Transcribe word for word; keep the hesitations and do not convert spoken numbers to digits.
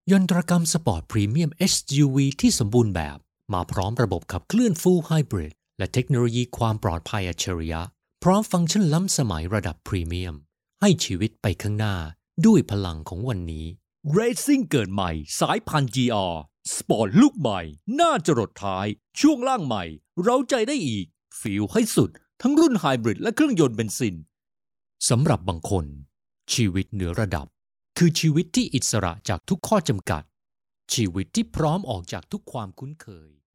ยนตรกรรมสปอร์ตพรีเมียม เอส ยู วี ที่สมบูรณ์แบบมาพร้อมระบบขับเคลื่อน Full Hybrid และเทคโนโลยีความปลอดภัยอัจฉริยะพร้อมฟังก์ชันล้ำสมัยระดับพรีเมียมให้ชีวิตไปข้างหน้าด้วยพลังของวันนี้ Racing เกิดใหม่สายพันธุ์ จี อาร์ สปอร์ตลูกใหม่หน้าจรดท้ายช่วงล่างใหม่เร้าใจได้อีกฟีลให้สุดทั้งรุ่นไฮบริดและเครื่องยนต์เบนซินสำหรับบางคนชีวิตเหนือระดับคือชีวิตที่อิสระจากทุกข้อจำกัดชีวิตที่พร้อมออกจากทุกความคุ้นเคย